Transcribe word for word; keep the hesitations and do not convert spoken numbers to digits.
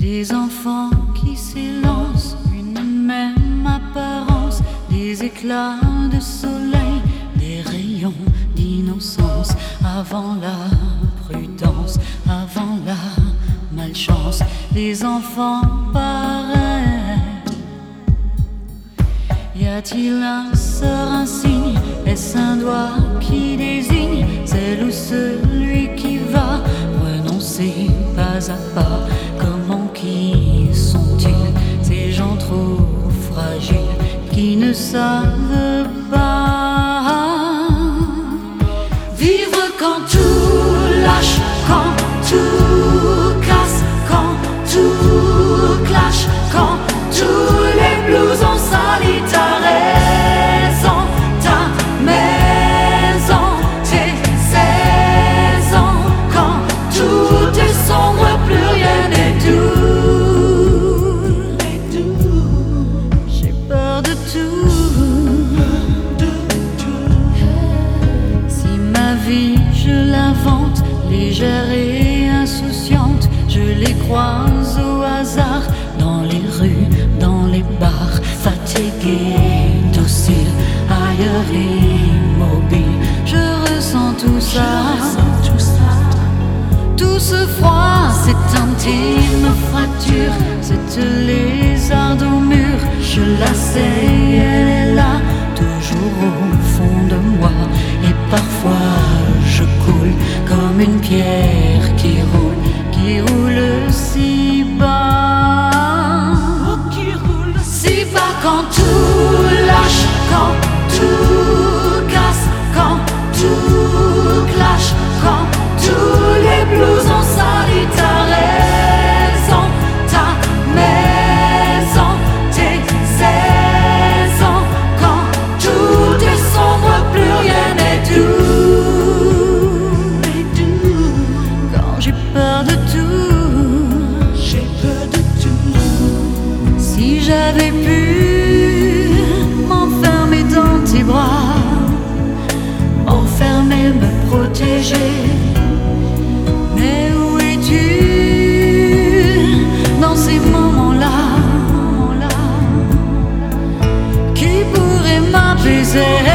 Des enfants qui s'élancent, une même apparence, des éclats de soleil, des rayons d'innocence, avant la prudence, avant la malchance, les enfants pareils. Y a-t-il un sort, un signe? Est-ce un doigt qui désigne celle ou celui qui va renoncer pas à pas? Comment qui sont-ils ces gens trop fragiles qui ne savent pas vivre quand tout lâche, quand tout casse, quand tout clash, quand tous les blues ont sali ta raison, ta maison, tes saisons, quand tout est sombre, plus rien n'est doux. J'ai peur de tout. Si ma vie je l'invente, légère et insouciante, je les croise au hasard, dans les rues, dans les bars, fatigués, dociles, ailleurs immobiles. Je ressens tout ça, tout ce froid, cette intime fracture, cette lézarde au mur. Je la sais, elle est là, toujours au fond de moi. Et parfois je coule comme une pierre qui roule, qui roule si bas, si bas. Quand tout lâche, quand tout casse, quand tout clash, quand tous les blues ont sali ta raison, ta maison, tes saisons, quand tout est sombre, plus rien n'est doux. Quand j'ai peur de tout, j'ai peur de tout. Si j'avais pu m'enfermer dans tes bras, m'enfermer, me protéger, mais où es-tu dans ces moments-là qui pourraient m'apaiser?